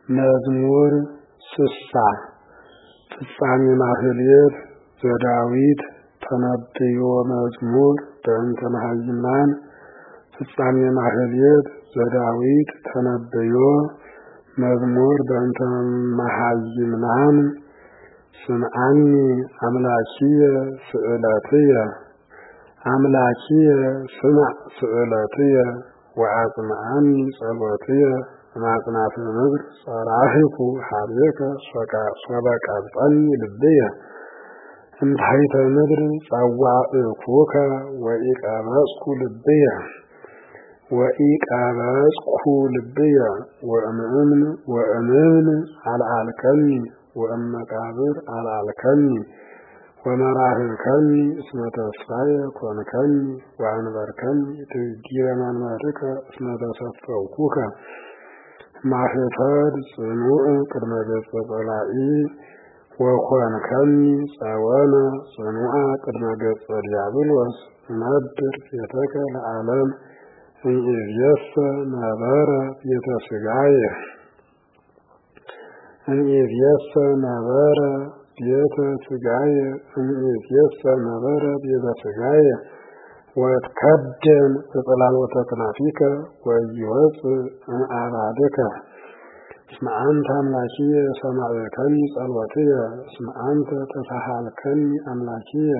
መዝሙር ስሳ ፍጻሜ ማህሌት ዘዳዊት ተነብዮ መዝሙር በእንተ መሃይምናን ፍጻሜ ማህሌት ዘዳዊት ተነብዮ መዝሙር በእንተ መሃይምናን ስምዓኒ አምላኪየ ስእለትየ አምላኪየ ስምዕ ስእለትየ ወአጽምዓኒ ጸሎትየ ማጽናፈ ምድር ጸራህኩ ሀቤከ ሶበቀብጠኒ ልብየ እንታይተ ምድር ጸዋዕኩከ ወኢቀበጽኩ ልብየ ወእምእምን አልዓልከኒ ወእመቃብር አልዓልከኒ ወመራህከኒ እስመ ተስፋየ ኮንከኒ ወአንበርከኒ ትዕጊረ መንበርከ እስመ ተሰፈውኩከ ማህፈድ ጽኑዕ ቅድመ ገጸ ጸላኢ ወኮንከኒ ጸወነ ጽኑዓ ቅድመ ገጸ ዲያብሎስ ነብር ቤተከ ለዓለም እንኢዝየሰ ነበረ ቤተ ሥጋየ እንኢዝየሰ ነበረ ቤተ ሥጋየ ወትከደን በጸላሎተ ክናፊከ ወይወፅእ እምአባድከ እስመ አንተ አምላኪየ ሰማዕከኒ ጸሎትየ እስመ አንተ ተሳሃልከኒ አምላኪየ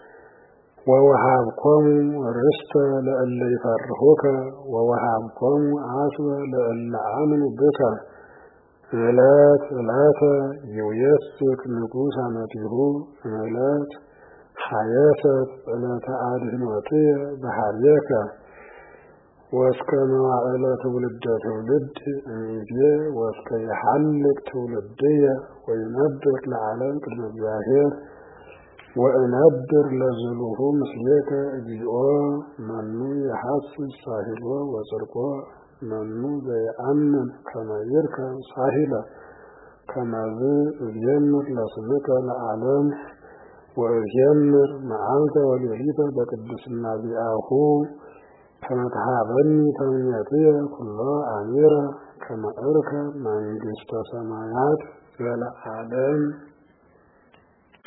ወወሃብኮሙ ርስተ ለእለ ይፈርሁከ ወወሃብኮሙ አስበ ለእለ አምኑ ብከ ዕለት ዕለተ ይውየስክ ንጉሥ አመቲሁ ዕለት ሐየሰት ዕለተ አድኅኖትየ በኀቤከ ወእስከ መዋዕለ ትውልደ ትውልድ እምይእዜ ወእስከ ይሐልቅ ትውልድየ ወይነብር ለዓለም ቅድመ እግዚአብሔር ወእነብር ለዝሉሁ ምስሌከ እግዚኦ መኑ የሐስስ ሳሂሎ ወጽድቆ መኑ ዘየአምን ከመ ይርከብ ሳሂለ ከመዝ እዜምር ለስምከ ለዓለም ወእዜምር መዓልተ ወሌሊተ በቅድስና ዚአሁ ከመ ትሃበኒ ተምኔትየ ኩሎ አሚረ ከመ እርከብ መንግሥተ ሰማያት ዘለዓለም